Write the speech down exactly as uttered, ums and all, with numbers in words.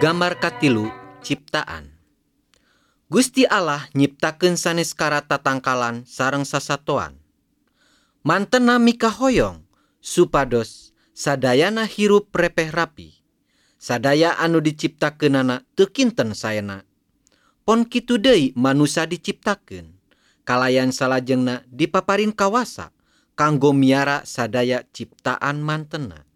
Gambar katilu ciptaan. Gusti Allah nyiptakeun sanes kara tatangkalan sareng sasatoan. Mantena mikahoyong supados sadayana hirup repeh rapi. Sadaya anu diciptakeunana teu kinten saena. Pon kitu deui manusa diciptakeun. Kalayan salajengna dipaparin kawasa kanggo miara sadaya ciptaan mantena.